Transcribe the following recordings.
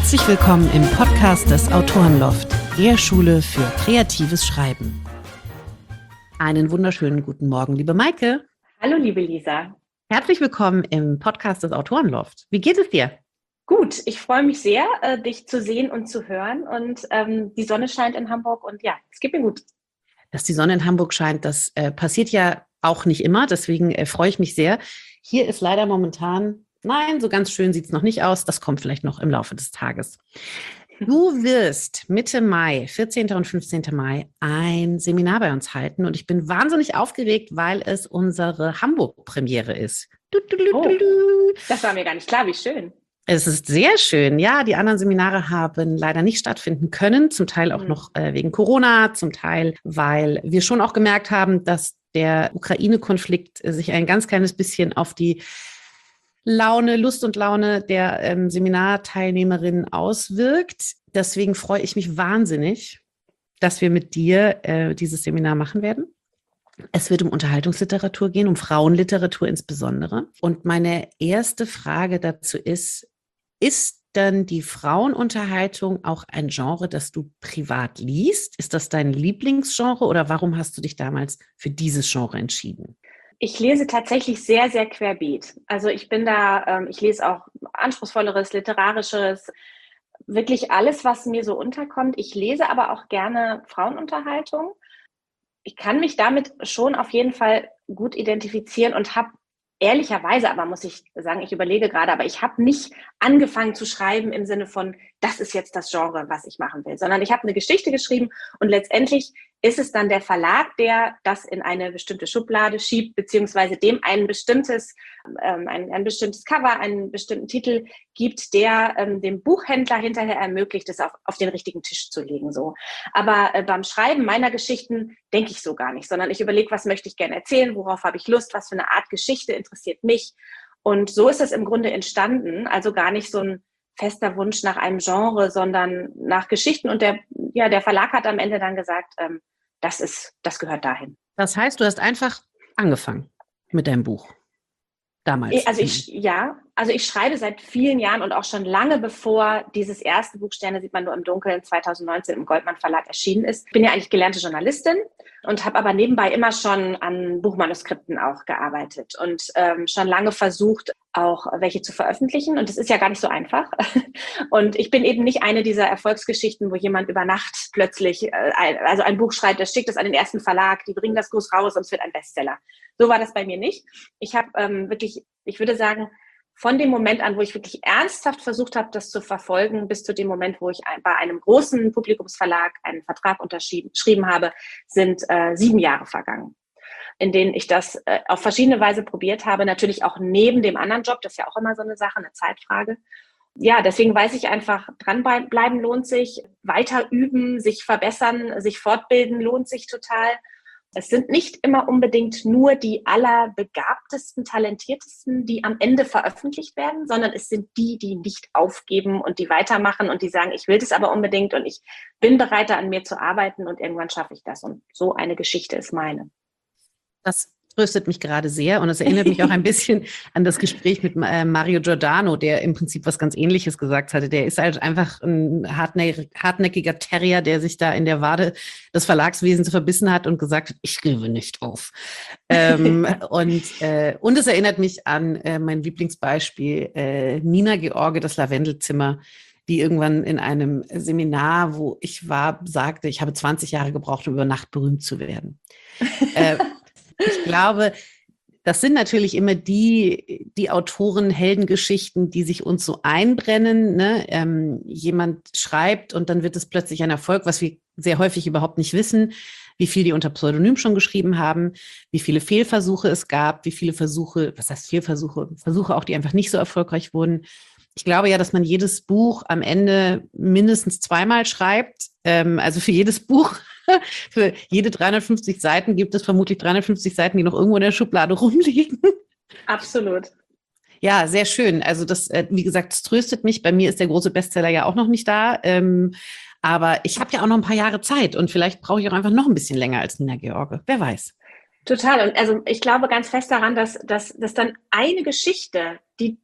Herzlich willkommen im Podcast des Autorenloft, der Schule für kreatives Schreiben. Einen wunderschönen guten Morgen, liebe Maike. Hallo, liebe Lisa. Herzlich willkommen im Podcast des Autorenloft. Wie geht es dir? Gut, ich freue mich sehr, dich zu sehen und zu hören. Und die Sonne scheint in Hamburg und ja, es geht mir gut. Dass die Sonne in Hamburg scheint, das passiert ja auch nicht immer. Deswegen freue ich mich sehr. Hier ist leider momentan, nein, so ganz schön sieht es noch nicht aus. Das kommt vielleicht noch im Laufe des Tages. Du wirst Mitte Mai, 14. und 15. Mai, ein Seminar bei uns halten. Und ich bin wahnsinnig aufgeregt, weil es unsere Hamburg-Premiere ist. Oh, das war mir gar nicht klar, wie schön. Es ist sehr schön. Ja, die anderen Seminare haben leider nicht stattfinden können, zum Teil auch noch wegen Corona, zum Teil, weil wir schon auch gemerkt haben, dass der Ukraine-Konflikt sich ein ganz kleines bisschen auf die Lust und Laune der Seminarteilnehmerinnen auswirkt. Deswegen freue ich mich wahnsinnig, dass wir mit dir dieses Seminar machen werden. Es wird um Unterhaltungsliteratur gehen, um Frauenliteratur insbesondere. Und meine erste Frage dazu ist dann die Frauenunterhaltung auch ein Genre, das du privat liest? Ist das dein Lieblingsgenre oder warum hast du dich damals für dieses Genre entschieden? Ich lese tatsächlich sehr, sehr querbeet. Also ich lese auch anspruchsvolleres, literarisches, wirklich alles, was mir so unterkommt. Ich lese aber auch gerne Frauenunterhaltung. Ich kann mich damit schon auf jeden Fall gut identifizieren und habe ehrlicherweise, aber muss ich sagen, ich überlege gerade, aber ich habe nicht angefangen zu schreiben im Sinne von, das ist jetzt das Genre, was ich machen will, sondern ich habe eine Geschichte geschrieben und letztendlich ist es dann der Verlag, der das in eine bestimmte Schublade schiebt, beziehungsweise dem ein bestimmtes Cover, einen bestimmten Titel gibt, der dem Buchhändler hinterher ermöglicht, es auf den richtigen Tisch zu legen. So. Aber beim Schreiben meiner Geschichten denke ich so gar nicht, sondern ich überlege, was möchte ich gerne erzählen, worauf habe ich Lust, was für eine Art Geschichte interessiert mich. Und so ist es im Grunde entstanden, also gar nicht so ein fester Wunsch nach einem Genre, sondern nach Geschichten. Und der Verlag hat am Ende dann gesagt, das gehört dahin. Das heißt, du hast einfach angefangen mit deinem Buch damals. Also ich schreibe seit vielen Jahren und auch schon lange bevor dieses erste Buch Sterne sieht man nur im Dunkeln 2019 im Goldmann Verlag erschienen ist. Ich bin ja eigentlich gelernte Journalistin und habe aber nebenbei immer schon an Buchmanuskripten auch gearbeitet und schon lange versucht, auch welche zu veröffentlichen. Und das ist ja gar nicht so einfach. Und ich bin eben nicht eine dieser Erfolgsgeschichten, wo jemand über Nacht plötzlich ein Buch schreibt, das schickt es an den ersten Verlag, die bringen das groß raus und es wird ein Bestseller. So war das bei mir nicht. Ich habe ich würde sagen, von dem Moment an, wo ich wirklich ernsthaft versucht habe, das zu verfolgen, bis zu dem Moment, wo ich bei einem großen Publikumsverlag einen Vertrag unterschrieben habe, sind 7 Jahre vergangen, in denen ich das auf verschiedene Weise probiert habe. Natürlich auch neben dem anderen Job, das ist ja auch immer so eine Sache, eine Zeitfrage. Ja, deswegen weiß ich einfach, dranbleiben lohnt sich, weiter üben, sich verbessern, sich fortbilden lohnt sich total. Es sind nicht immer unbedingt nur die allerbegabtesten, talentiertesten, die am Ende veröffentlicht werden, sondern es sind die nicht aufgeben und die weitermachen und die sagen, ich will das aber unbedingt und ich bin bereit, an mir zu arbeiten und irgendwann schaffe ich das. Und so eine Geschichte ist meine. Das tröstet mich gerade sehr und es erinnert mich auch ein bisschen an das Gespräch mit Mario Giordano, der im Prinzip was ganz Ähnliches gesagt hatte. Der ist halt einfach ein hartnäckiger Terrier, der sich da in der Wade des Verlagswesens verbissen hat und gesagt hat, ich gebe nicht auf. Und es erinnert mich an mein Lieblingsbeispiel, Nina George, das Lavendelzimmer, die irgendwann in einem Seminar, wo ich war, sagte, ich habe 20 Jahre gebraucht, um über Nacht berühmt zu werden. Ich glaube, das sind natürlich immer die Autoren, Heldengeschichten, die sich uns so einbrennen. Ne? Jemand schreibt und dann wird es plötzlich ein Erfolg, was wir sehr häufig überhaupt nicht wissen, wie viel die unter Pseudonym schon geschrieben haben, wie viele Fehlversuche es gab, wie viele Versuche, was heißt Fehlversuche, Versuche auch, die einfach nicht so erfolgreich wurden. Ich glaube ja, dass man jedes Buch am Ende mindestens 2-mal schreibt. Also für jedes Buch, für jede 350 Seiten gibt es vermutlich 350 Seiten, die noch irgendwo in der Schublade rumliegen. Absolut. Ja, sehr schön. Also das, wie gesagt, das tröstet mich. Bei mir ist der große Bestseller ja auch noch nicht da. Aber ich habe ja auch noch ein paar Jahre Zeit und vielleicht brauche ich auch einfach noch ein bisschen länger als Nina George. Wer weiß. Total. Und also ich glaube ganz fest daran, dass dann eine Geschichte, die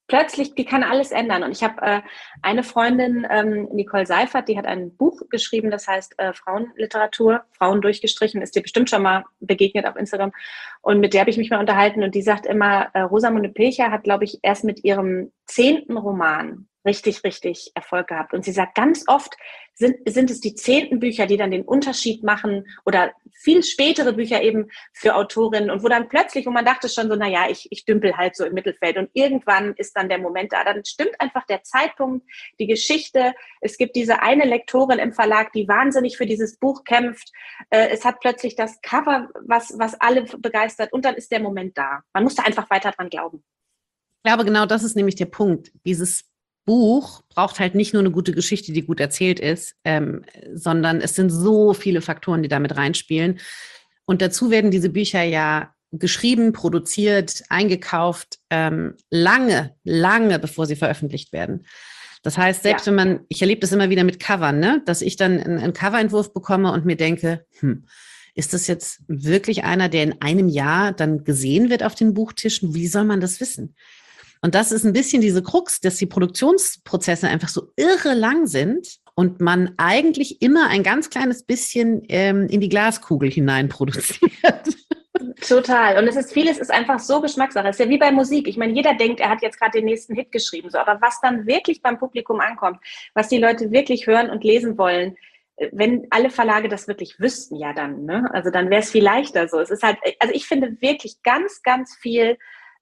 plötzlich, die kann alles ändern. Und ich habe eine Freundin, Nicole Seifert, die hat ein Buch geschrieben, das heißt Frauenliteratur, Frauen durchgestrichen, ist dir bestimmt schon mal begegnet auf Instagram. Und mit der habe ich mich mal unterhalten und die sagt immer, Rosamunde Pilcher hat, glaube ich, erst mit ihrem 10. Roman richtig, richtig Erfolg gehabt. Und sie sagt, ganz oft sind es die 10. Bücher, die dann den Unterschied machen oder viel spätere Bücher eben für Autorinnen und wo dann plötzlich, wo man dachte schon so, naja, ich dümpel halt so im Mittelfeld und irgendwann ist dann der Moment da. Dann stimmt einfach der Zeitpunkt, die Geschichte. Es gibt diese eine Lektorin im Verlag, die wahnsinnig für dieses Buch kämpft. Es hat plötzlich das Cover, was alle begeistert und dann ist der Moment da. Man muss da einfach weiter dran glauben. Ich glaube, genau das ist nämlich der Punkt. Dieses Buch braucht halt nicht nur eine gute Geschichte, die gut erzählt ist, sondern es sind so viele Faktoren, die damit reinspielen. Und dazu werden diese Bücher ja geschrieben, produziert, eingekauft, lange, lange bevor sie veröffentlicht werden. Das heißt, selbst wenn man, ich erlebe das immer wieder mit Covern, ne, dass ich dann einen Coverentwurf bekomme und mir denke, ist das jetzt wirklich einer, der in einem Jahr dann gesehen wird auf den Buchtischen? Wie soll man das wissen? Und das ist ein bisschen diese Krux, dass die Produktionsprozesse einfach so irre lang sind und man eigentlich immer ein ganz kleines bisschen in die Glaskugel hinein produziert. Total. Und vieles ist einfach so Geschmackssache. Es ist ja wie bei Musik. Ich meine, jeder denkt, er hat jetzt gerade den nächsten Hit geschrieben. So, aber was dann wirklich beim Publikum ankommt, was die Leute wirklich hören und lesen wollen, wenn alle Verlage das wirklich wüssten, ja dann, ne? Also dann wäre es viel leichter so. Es ist halt, also ich finde wirklich ganz, ganz viel,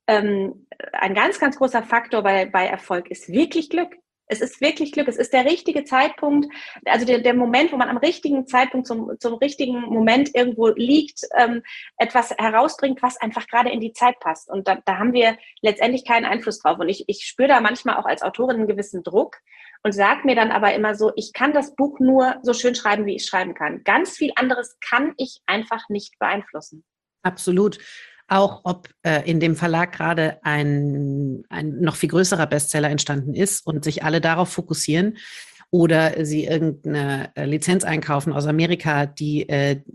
ein ganz, ganz großer Faktor bei Erfolg ist wirklich Glück. Es ist wirklich Glück. Es ist der richtige Zeitpunkt, also der Moment, wo man am richtigen Zeitpunkt zum richtigen Moment irgendwo liegt, etwas herausbringt, was einfach gerade in die Zeit passt. Und da haben wir letztendlich keinen Einfluss drauf. Und ich spüre da manchmal auch als Autorin einen gewissen Druck und sage mir dann aber immer so, ich kann das Buch nur so schön schreiben, wie ich schreiben kann. Ganz viel anderes kann ich einfach nicht beeinflussen. Absolut. Auch ob in dem Verlag gerade ein noch viel größerer Bestseller entstanden ist und sich alle darauf fokussieren oder sie irgendeine Lizenz einkaufen aus Amerika, die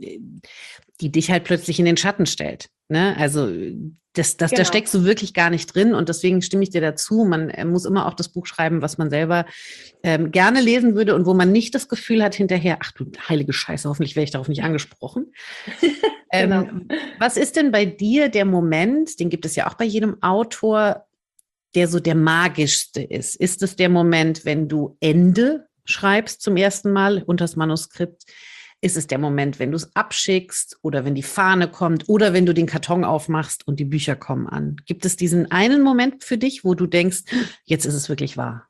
dich halt plötzlich in den Schatten stellt. Ne? Also da steckst du wirklich gar nicht drin und deswegen stimme ich dir dazu. Man muss immer auch das Buch schreiben, was man selber gerne lesen würde und wo man nicht das Gefühl hat hinterher, ach du heilige Scheiße, hoffentlich werde ich darauf nicht angesprochen. Genau. Was ist denn bei dir der Moment, den gibt es ja auch bei jedem Autor, der so der magischste ist? Ist es der Moment, wenn du Ende schreibst zum ersten Mal unter das Manuskript? Ist es der Moment, wenn du es abschickst oder wenn die Fahne kommt oder wenn du den Karton aufmachst und die Bücher kommen an? Gibt es diesen einen Moment für dich, wo du denkst, jetzt ist es wirklich wahr?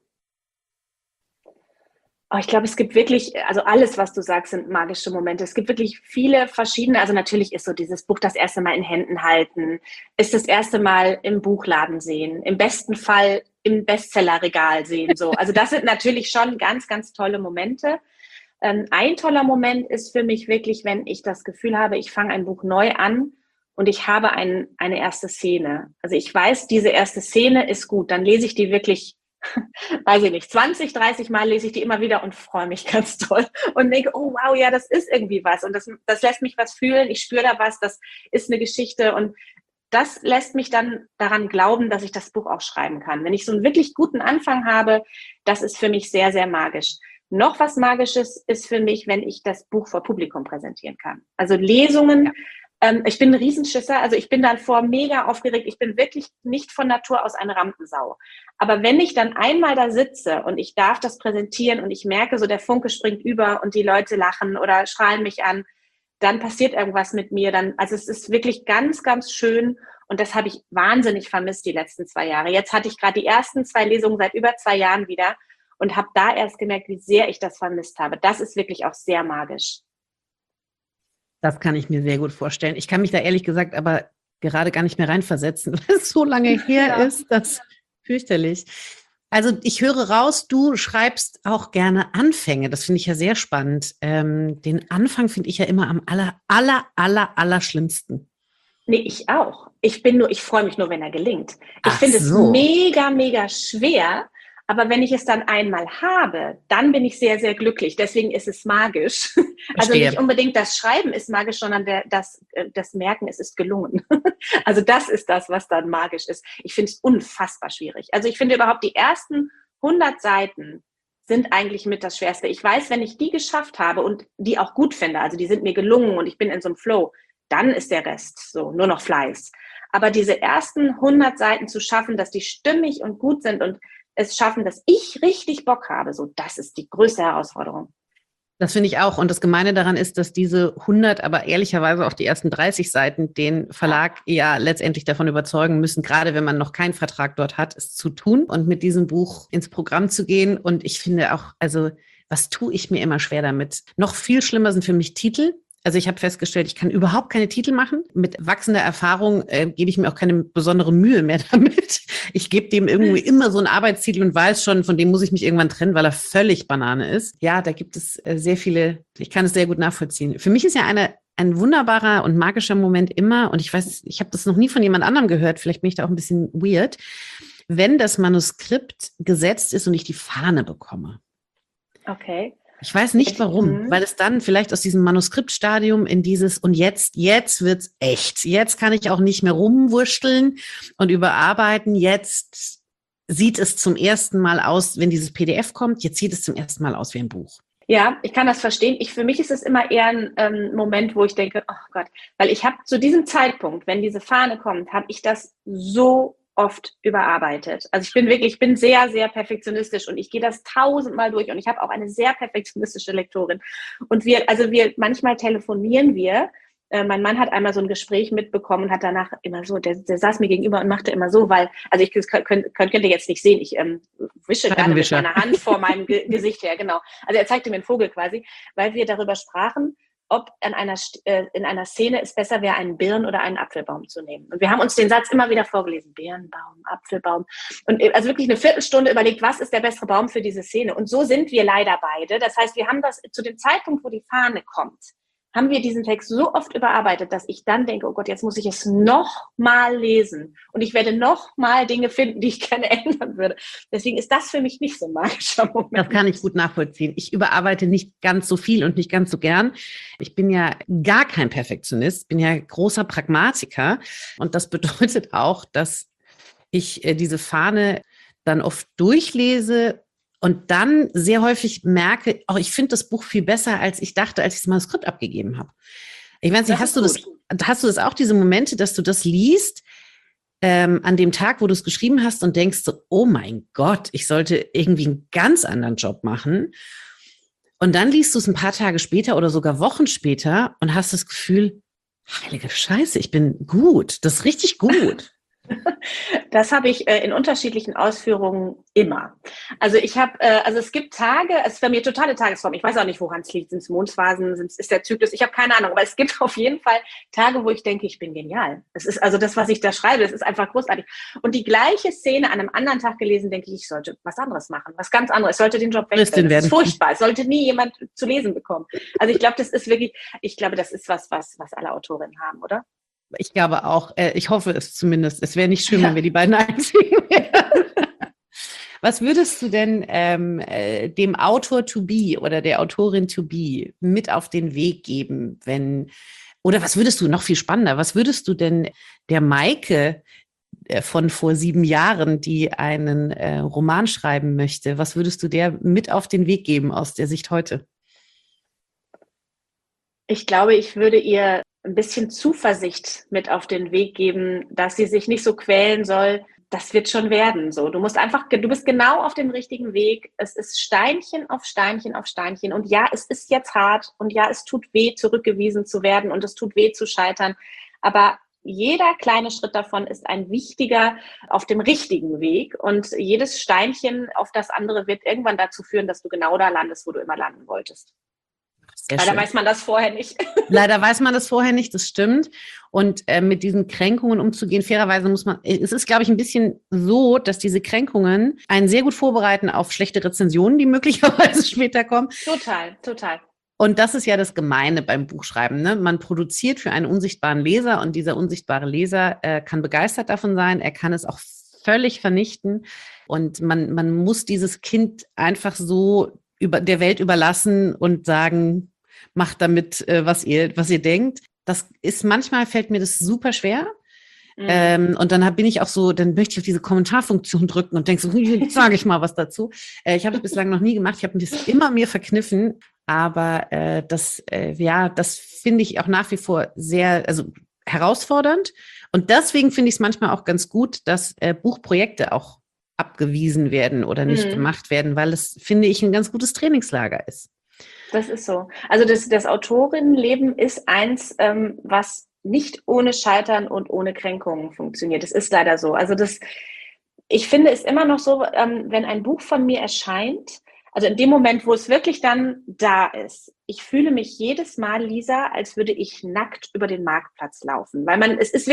Oh, ich glaube, es gibt wirklich, also alles, was du sagst, sind magische Momente. Es gibt wirklich viele verschiedene, also natürlich ist so dieses Buch das erste Mal in Händen halten, ist das erste Mal im Buchladen sehen, im besten Fall im Bestsellerregal sehen. So. Also das sind natürlich schon ganz, ganz tolle Momente. Ein toller Moment ist für mich wirklich, wenn ich das Gefühl habe, ich fange ein Buch neu an und ich habe eine erste Szene. Also ich weiß, diese erste Szene ist gut, dann lese ich die wirklich, weiß ich nicht, 20, 30 Mal lese ich die immer wieder und freue mich ganz toll und denke, oh wow, ja, das ist irgendwie was und das lässt mich was fühlen, ich spüre da was, das ist eine Geschichte und das lässt mich dann daran glauben, dass ich das Buch auch schreiben kann. Wenn ich so einen wirklich guten Anfang habe, das ist für mich sehr, sehr magisch. Noch was Magisches ist für mich, wenn ich das Buch vor Publikum präsentieren kann. Also Lesungen, ich bin ein Riesenschisser, also ich bin dann mega aufgeregt. Ich bin wirklich nicht von Natur aus eine Rampensau. Aber wenn ich dann einmal da sitze und ich darf das präsentieren und ich merke, so der Funke springt über und die Leute lachen oder strahlen mich an, dann passiert irgendwas mit mir. Also es ist wirklich ganz, ganz schön und das habe ich wahnsinnig vermisst die letzten 2 Jahre. Jetzt hatte ich gerade die ersten 2 Lesungen seit über 2 Jahren wieder und habe da erst gemerkt, wie sehr ich das vermisst habe. Das ist wirklich auch sehr magisch. Das kann ich mir sehr gut vorstellen. Ich kann mich da ehrlich gesagt aber gerade gar nicht mehr reinversetzen, weil es so lange her ist. Das ist fürchterlich. Also ich höre raus, du schreibst auch gerne Anfänge. Das finde ich ja sehr spannend. Den Anfang finde ich ja immer am aller schlimmsten. Nee, ich auch. Ich freue mich nur, wenn er gelingt. Ich finde es mega, mega schwer, Aber wenn ich es dann einmal habe, dann bin ich sehr, sehr glücklich. Deswegen ist es magisch. Also Verstehe. nicht unbedingt das Schreiben ist magisch, sondern das Merken, es ist gelungen. Also das ist das, was dann magisch ist. Ich finde es unfassbar schwierig. Also ich finde überhaupt die ersten 100 Seiten sind eigentlich mit das Schwerste. Ich weiß, wenn ich die geschafft habe und die auch gut finde, also die sind mir gelungen und ich bin in so einem Flow, dann ist der Rest so nur noch Fleiß. Aber diese ersten 100 Seiten zu schaffen, dass die stimmig und gut sind und es schaffen, dass ich richtig Bock habe, so, das ist die größte Herausforderung. Das finde ich auch. Und das Gemeine daran ist, dass diese 100, aber ehrlicherweise auch die ersten 30 Seiten den Verlag ja letztendlich davon überzeugen müssen, gerade wenn man noch keinen Vertrag dort hat, es zu tun und mit diesem Buch ins Programm zu gehen. Und ich finde auch, also was tue ich mir immer schwer damit? Noch viel schlimmer sind für mich Titel. Also ich habe festgestellt, ich kann überhaupt keine Titel machen. Mit wachsender Erfahrung gebe ich mir auch keine besondere Mühe mehr damit. Ich gebe dem irgendwie immer so einen Arbeitstitel und weiß schon, von dem muss ich mich irgendwann trennen, weil er völlig Banane ist. Ja, da gibt es sehr viele, ich kann es sehr gut nachvollziehen. Für mich ist ja ein wunderbarer und magischer Moment immer, und ich weiß, ich habe das noch nie von jemand anderem gehört, vielleicht bin ich da auch ein bisschen weird, wenn das Manuskript gesetzt ist und ich die Fahne bekomme. Okay. Ich weiß nicht warum, weil es dann vielleicht aus diesem Manuskriptstadium in dieses und jetzt wird's echt. Jetzt kann ich auch nicht mehr rumwurschteln und überarbeiten. Jetzt sieht es zum ersten Mal aus, wenn dieses PDF kommt, jetzt sieht es zum ersten Mal aus wie ein Buch. Ja, ich kann das verstehen. Für mich ist es immer eher ein Moment, wo ich denke, oh Gott, weil ich habe zu diesem Zeitpunkt, wenn diese Fahne kommt, habe ich das so oft überarbeitet. Also ich bin sehr, sehr perfektionistisch und ich gehe das 1000-mal durch und ich habe auch eine sehr perfektionistische Lektorin. Und manchmal telefonieren wir. Mein Mann hat einmal so ein Gespräch mitbekommen und hat danach immer so, der saß mir gegenüber und machte immer so, weil, also ich könnt ihr jetzt nicht sehen, ich wische gerade mit meiner Hand vor meinem Gesicht her, genau. Also er zeigte mir einen Vogel quasi, weil wir darüber sprachen, ob in einer Szene es besser wäre, einen Birn- oder einen Apfelbaum zu nehmen. Und wir haben uns den Satz immer wieder vorgelesen. Birnbaum, Apfelbaum. Und also wirklich eine Viertelstunde überlegt, was ist der bessere Baum für diese Szene. Und so sind wir leider beide. Das heißt, wir haben das zu dem Zeitpunkt, wo die Fahne kommt, haben wir diesen Text so oft überarbeitet, dass ich dann denke, oh Gott, jetzt muss ich es noch mal lesen. Und ich werde noch mal Dinge finden, die ich gerne ändern würde. Deswegen ist das für mich nicht so ein magischer Moment. Das kann ich gut nachvollziehen. Ich überarbeite nicht ganz so viel und nicht ganz so gern. Ich bin ja gar kein Perfektionist, bin ja großer Pragmatiker. Und das bedeutet auch, dass ich diese Fahne dann oft durchlese und dann sehr häufig merke, oh, ich finde das Buch viel besser, als ich dachte, als ich das Manuskript abgegeben habe. Ich weiß nicht, hast du das auch, diese Momente, dass du das liest an dem Tag, wo du es geschrieben hast und denkst so, oh mein Gott, ich sollte irgendwie einen ganz anderen Job machen. Und dann liest du es ein paar Tage später oder sogar Wochen später und hast das Gefühl, heilige Scheiße, ich bin gut, das ist richtig gut. Das habe ich in unterschiedlichen Ausführungen immer. Also es gibt Tage, es ist bei mir totale Tagesform. Ich weiß auch nicht, woran es liegt. Sind es Mondphasen, ist der Zyklus? Ich habe keine Ahnung. Aber es gibt auf jeden Fall Tage, wo ich denke, ich bin genial. Es ist also das, was ich da schreibe, das ist einfach großartig. Und die gleiche Szene an einem anderen Tag gelesen, denke ich sollte was anderes machen, was ganz anderes. Ich sollte den Job wechseln. Das ist furchtbar. Es sollte nie jemand zu lesen bekommen. Also ich glaube, das ist was alle Autorinnen haben, oder? Ich glaube auch, ich hoffe es zumindest. Es wäre nicht schön, wenn wir die beiden einzigen wären. Was würdest du denn dem Autor to be oder der Autorin to be mit auf den Weg geben, oder was würdest du, noch viel spannender, was würdest du denn der Maike von vor 7 Jahren, die einen Roman schreiben möchte, was würdest du der mit auf den Weg geben aus der Sicht heute? Ich glaube, ich würde ihr ein bisschen Zuversicht mit auf den Weg geben, dass sie sich nicht so quälen soll. Das wird schon werden, so. Du bist genau auf dem richtigen Weg. Es ist Steinchen auf Steinchen auf Steinchen. Und ja, es ist jetzt hart. Und ja, es tut weh, zurückgewiesen zu werden. Und es tut weh, zu scheitern. Aber jeder kleine Schritt davon ist ein wichtiger auf dem richtigen Weg. Und jedes Steinchen auf das andere wird irgendwann dazu führen, dass du genau da landest, wo du immer landen wolltest. Leider weiß man das vorher nicht. Leider weiß man das vorher nicht, das stimmt. Und mit diesen Kränkungen umzugehen, fairerweise es ist, glaube ich, ein bisschen so, dass diese Kränkungen einen sehr gut vorbereiten auf schlechte Rezensionen, die möglicherweise später kommen. Total. Und das ist ja das Gemeine beim Buchschreiben, ne? Man produziert für einen unsichtbaren Leser und dieser unsichtbare Leser kann begeistert davon sein. Er kann es auch völlig vernichten. Und man muss dieses Kind einfach so der Welt überlassen und sagen, macht damit, was ihr denkt. Das ist manchmal, fällt mir das super schwer. Und dann bin ich auch so, dann möchte ich auf diese Kommentarfunktion drücken und denke so, jetzt sage ich mal was dazu. Ich habe das bislang noch nie gemacht. Ich habe das immer mir verkniffen. Aber das finde ich auch nach wie vor sehr, also herausfordernd. Und deswegen finde ich es manchmal auch ganz gut, dass Buchprojekte auch abgewiesen werden oder nicht gemacht werden, weil es, finde ich, ein ganz gutes Trainingslager ist. Das ist so. Also das Autorinnenleben ist eins, was nicht ohne Scheitern und ohne Kränkungen funktioniert. Das ist leider so. Also ich finde es immer noch so, wenn ein Buch von mir erscheint, also in dem Moment, wo es wirklich dann da ist, ich fühle mich jedes Mal, Lisa, als würde ich nackt über den Marktplatz laufen. Weil es ist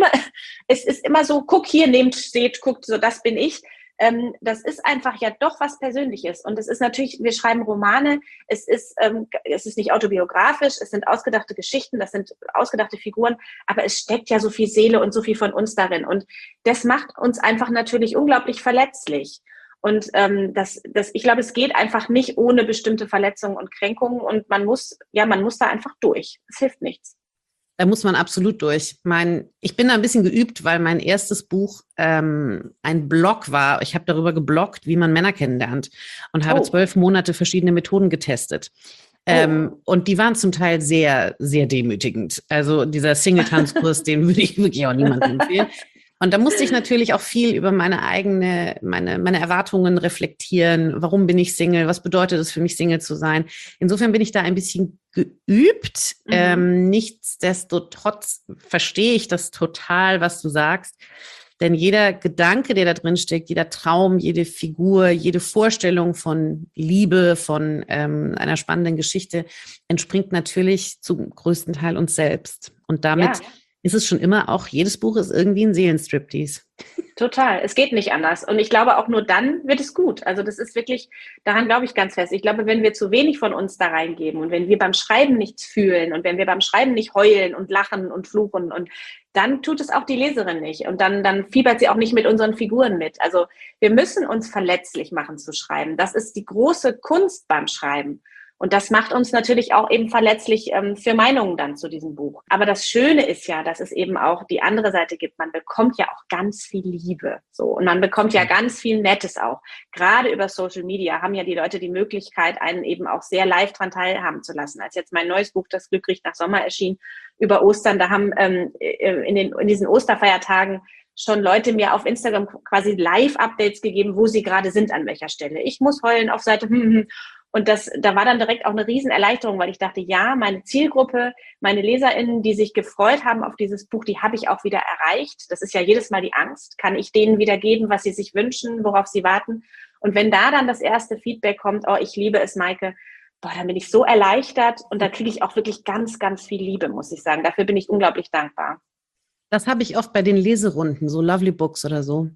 immer so, guck hier, nehmt, seht, guckt, so, das bin ich. Das ist einfach ja doch was Persönliches. Und es ist natürlich, wir schreiben Romane, es ist nicht autobiografisch, es sind ausgedachte Geschichten, das sind ausgedachte Figuren, aber es steckt ja so viel Seele und so viel von uns darin. Und das macht uns einfach natürlich unglaublich verletzlich. Und ich glaube, es geht einfach nicht ohne bestimmte Verletzungen und Kränkungen. Und man muss da einfach durch. Es hilft nichts. Da muss man absolut durch. Ich bin da ein bisschen geübt, weil mein erstes Buch ein Blog war. Ich habe darüber gebloggt, wie man Männer kennenlernt und habe 12 Monate verschiedene Methoden getestet. Und die waren zum Teil sehr, sehr demütigend. Also dieser Single-Tanzkurs, den würde ich wirklich auch niemandem empfehlen. Und da musste ich natürlich auch viel über meine Erwartungen reflektieren. Warum bin ich Single? Was bedeutet es für mich, Single zu sein? Insofern bin ich da ein bisschen geübt. Nichtsdestotrotz verstehe ich das total, was du sagst. Denn jeder Gedanke, der da drin steckt, jeder Traum, jede Figur, jede Vorstellung von Liebe, von einer spannenden Geschichte entspringt natürlich zum größten Teil uns selbst. Und damit ist es schon immer auch, jedes Buch ist irgendwie ein Seelenstriptease. Total, es geht nicht anders. Und ich glaube, auch nur dann wird es gut. Also das ist wirklich, daran glaube ich ganz fest. Ich glaube, wenn wir zu wenig von uns da reingeben und wenn wir beim Schreiben nichts fühlen und wenn wir beim Schreiben nicht heulen und lachen und fluchen, und dann tut es auch die Leserin nicht. Und dann fiebert sie auch nicht mit unseren Figuren mit. Also wir müssen uns verletzlich machen zu schreiben. Das ist die große Kunst beim Schreiben. Und das macht uns natürlich auch eben verletzlich für Meinungen dann zu diesem Buch. Aber das Schöne ist ja, dass es eben auch die andere Seite gibt. Man bekommt ja auch ganz viel Liebe. So. Und man bekommt ja ganz viel Nettes auch. Gerade über Social Media haben ja die Leute die Möglichkeit, einen eben auch sehr live dran teilhaben zu lassen. Als jetzt mein neues Buch, Das Glück riecht nach Sommer, erschien über Ostern, da haben in diesen Osterfeiertagen schon Leute mir auf Instagram quasi Live-Updates gegeben, wo sie gerade sind, an welcher Stelle. Ich muss heulen auf Seite Und da war dann direkt auch eine Riesenerleichterung, weil ich dachte, ja, meine Zielgruppe, meine LeserInnen, die sich gefreut haben auf dieses Buch, die habe ich auch wieder erreicht. Das ist ja jedes Mal die Angst. Kann ich denen wieder geben, was sie sich wünschen, worauf sie warten? Und wenn da dann das erste Feedback kommt, oh, ich liebe es, Maike, dann bin ich so erleichtert und da kriege ich auch wirklich ganz, ganz viel Liebe, muss ich sagen. Dafür bin ich unglaublich dankbar. Das habe ich oft bei den Leserunden, so Lovely Books oder so.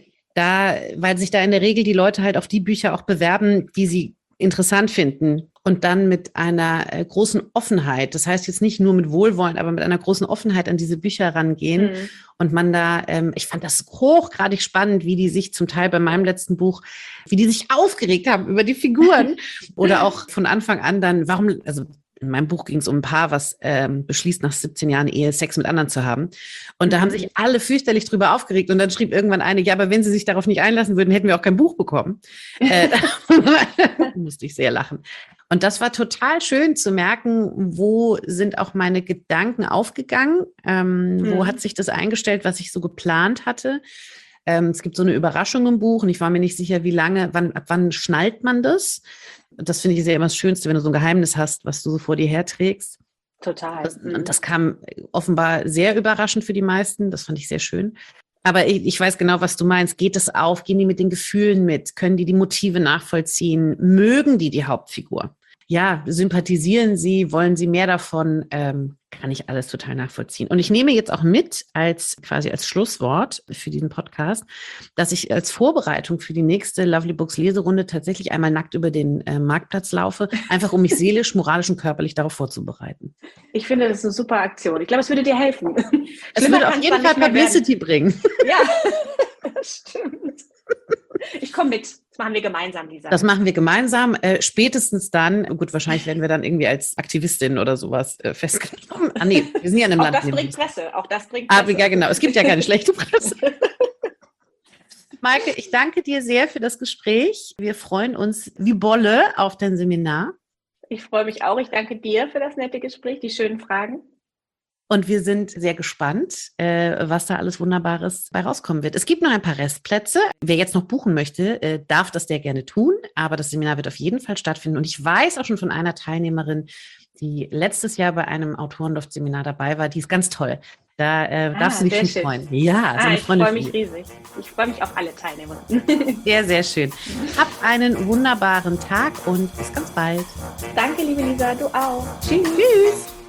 Weil sich da in der Regel die Leute halt auf die Bücher auch bewerben, die sie interessant finden und dann mit einer großen Offenheit, das heißt jetzt nicht nur mit Wohlwollen, aber mit einer großen Offenheit an diese Bücher rangehen und man da, ich fand das hochgradig spannend, wie die sich zum Teil bei meinem letzten Buch, wie die sich aufgeregt haben über die Figuren oder auch von Anfang an dann, in meinem Buch ging es um ein Paar, was beschließt, nach 17 Jahren Ehe Sex mit anderen zu haben. Und da haben sich alle fürchterlich drüber aufgeregt. Und dann schrieb irgendwann eine, ja, aber wenn sie sich darauf nicht einlassen würden, hätten wir auch kein Buch bekommen. Da musste ich sehr lachen. Und das war total schön zu merken, wo sind auch meine Gedanken aufgegangen, wo hat sich das eingestellt, was ich so geplant hatte. Es gibt so eine Überraschung im Buch und ich war mir nicht sicher, ab wann schnallt man das? Das finde ich sehr immer das Schönste, wenn du so ein Geheimnis hast, was du so vor dir herträgst. Total. Und das kam offenbar sehr überraschend für die meisten. Das fand ich sehr schön. Aber ich weiß genau, was du meinst. Geht es auf? Gehen die mit den Gefühlen mit? Können die Motive nachvollziehen? Mögen die Hauptfigur? Ja, sympathisieren sie? Wollen sie mehr davon? Kann ich alles total nachvollziehen. Und ich nehme jetzt auch mit quasi als Schlusswort für diesen Podcast, dass ich als Vorbereitung für die nächste Lovely Books Leserunde tatsächlich einmal nackt über den Marktplatz laufe, einfach um mich seelisch, moralisch und körperlich darauf vorzubereiten. Ich finde, das ist eine super Aktion. Ich glaube, es würde dir helfen. Es würde auf jeden Fall Publicity bringen. Ja, stimmt. komme mit. Das machen wir gemeinsam, Lisa. Das machen wir gemeinsam. Spätestens dann, gut, wahrscheinlich werden wir dann irgendwie als Aktivistin oder sowas festgenommen. Nee, wir sind ja in einem auch Land. Das bringt Presse. Auch das bringt Presse. Ja, genau. Es gibt ja keine schlechte Presse. Maike, ich danke dir sehr für das Gespräch. Wir freuen uns wie Bolle auf dein Seminar. Ich freue mich auch. Ich danke dir für das nette Gespräch, die schönen Fragen. Und wir sind sehr gespannt, was da alles Wunderbares bei rauskommen wird. Es gibt noch ein paar Restplätze. Wer jetzt noch buchen möchte, darf das sehr gerne tun. Aber das Seminar wird auf jeden Fall stattfinden. Und ich weiß auch schon von einer Teilnehmerin, die letztes Jahr bei einem Autorenloft-Seminar dabei war. Die ist ganz toll. Da darfst du dich schon freuen. Ja, so eine ich freue mich riesig. Ich freue mich auf alle Teilnehmer. Sehr, sehr schön. Hab einen wunderbaren Tag und bis ganz bald. Danke, liebe Lisa, du auch. Tschüss.